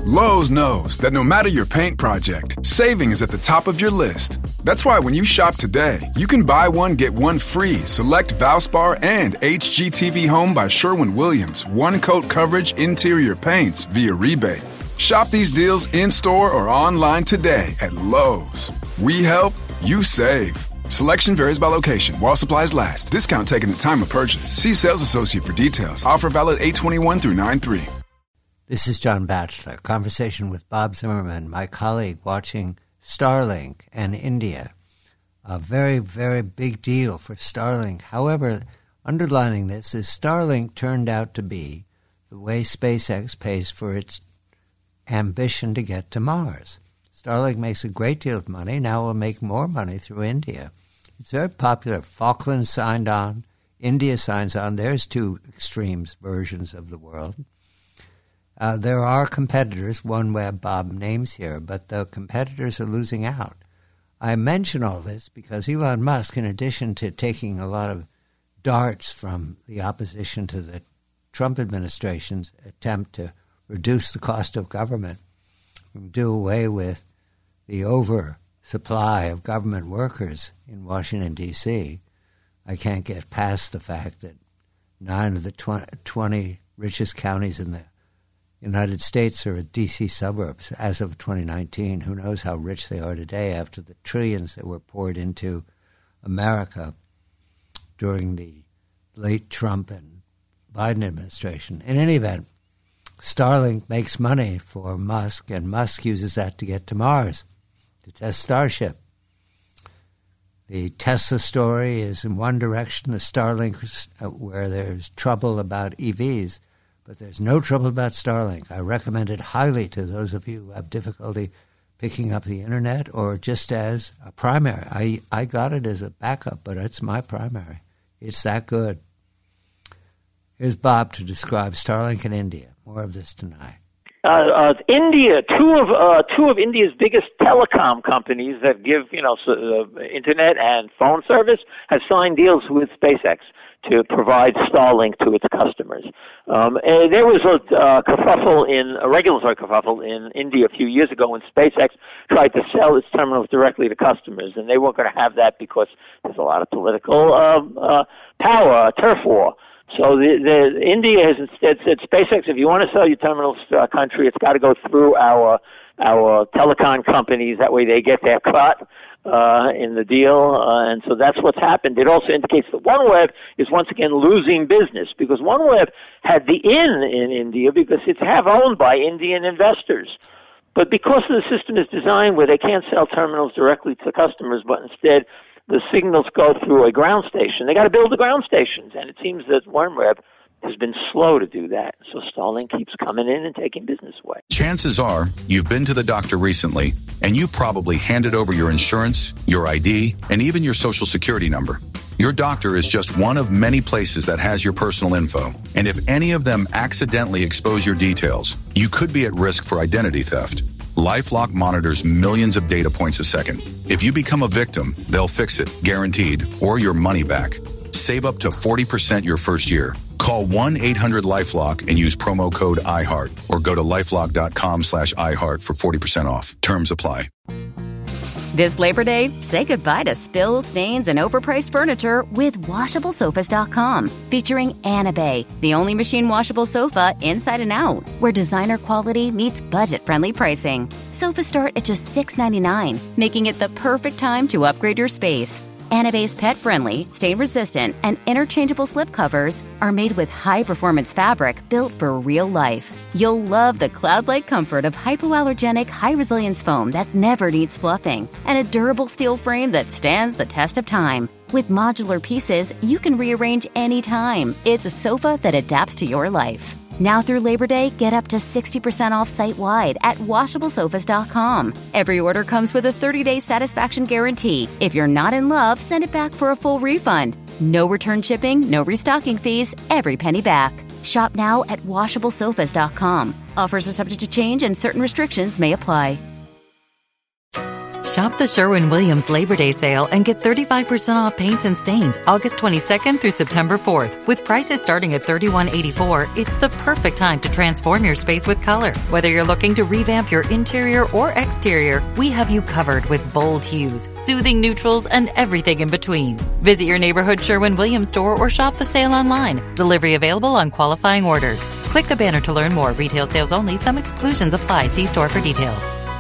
Lowe's knows that no matter your paint project, saving is at the top of your list. That's why when you shop today, you can buy one, get one free select Valspar and HGTV Home by Sherwin-Williams one-coat coverage interior paints via rebate. Shop these deals in-store or online today at Lowe's. We help, you save. Selection varies by location. While supplies last. Discount taken at time of purchase. See sales associate for details. Offer valid 8/21 through 9/3. This is John Batchelor. Conversation with Bob Zimmerman, my colleague, watching Starlink and India. A very, very big deal for Starlink. However, underlining this is Starlink turned out to be the way SpaceX pays for its ambition to get to Mars. Starlink makes a great deal of money. Now will make more money through India. It's very popular. Falklands signed on. India signs on. There's two extremes versions of the world. There are competitors, OneWeb, Bob names here, but the competitors are losing out. I mention all this because Elon Musk, in addition to taking a lot of darts from the opposition to the Trump administration's attempt to reduce the cost of government, do away with the oversupply of government workers in Washington, D.C., I can't get past the fact that 9 of the 20 richest counties in the United States are D.C. suburbs as of 2019. Who knows how rich they are today after the trillions that were poured into America during the late Trump and Biden administration. In any event, Starlink makes money for Musk, and Musk uses that to get to Mars, to test Starship. The Tesla story is in one direction, the Starlink, where there's trouble about EVs, but there's no trouble about Starlink. I recommend it highly to those of you who have difficulty picking up the internet or just as a primary. I got it as a backup, but it's my primary. It's that good. Here's Bob to describe Starlink in India. More of this tonight. India, two of India's biggest telecom companies that give internet and phone service have signed deals with SpaceX to provide Starlink to its customers. And there was a regulatory kerfuffle in India a few years ago when SpaceX tried to sell its terminals directly to customers, and they weren't going to have that because there's a lot of political power, turf war. So India has instead said, SpaceX, if you want to sell your terminals to our country, it's got to go through our telecom companies. That way they get their cut in the deal. And so that's what's happened. It also indicates that OneWeb is once again losing business because OneWeb had the in India because it's half owned by Indian investors. But because the system is designed where they can't sell terminals directly to customers, but instead the signals go through a ground station. They got to build the ground stations, and it seems that OneWeb has been slow to do that. So Starlink keeps coming in and taking business away. Chances are you've been to the doctor recently, and you probably handed over your insurance, your ID, and even your social security number. Your doctor is just one of many places that has your personal info. And if any of them accidentally expose your details, you could be at risk for identity theft. LifeLock monitors millions of data points a second. If you become a victim, they'll fix it, guaranteed, or your money back. Save up to 40% your first year. Call 1-800-LifeLock and use promo code iHeart or go to lifelock.com/iHeart for 40% off. Terms apply. This Labor Day, say goodbye to spills, stains, and overpriced furniture with WashableSofas.com, featuring Anabay, the only machine washable sofa inside and out, where designer quality meets budget-friendly pricing. Sofas start at just $6.99, making it the perfect time to upgrade your space. Anabay's pet-friendly, stain-resistant, and interchangeable slip covers are made with high-performance fabric built for real life. You'll love the cloud-like comfort of hypoallergenic, high-resilience foam that never needs fluffing, and a durable steel frame that stands the test of time. With modular pieces, you can rearrange anytime. It's a sofa that adapts to your life. Now through Labor Day, get up to 60% off site-wide at WashableSofas.com. Every order comes with a 30-day satisfaction guarantee. If you're not in love, send it back for a full refund. No return shipping, no restocking fees, every penny back. Shop now at WashableSofas.com. Offers are subject to change and certain restrictions may apply. Shop the Sherwin-Williams Labor Day sale and get 35% off paints and stains August 22nd through September 4th. With prices starting at $31.84, it's the perfect time to transform your space with color. Whether you're looking to revamp your interior or exterior, we have you covered with bold hues, soothing neutrals, and everything in between. Visit your neighborhood Sherwin-Williams store or shop the sale online. Delivery available on qualifying orders. Click the banner to learn more. Retail sales only. Some exclusions apply. See store for details.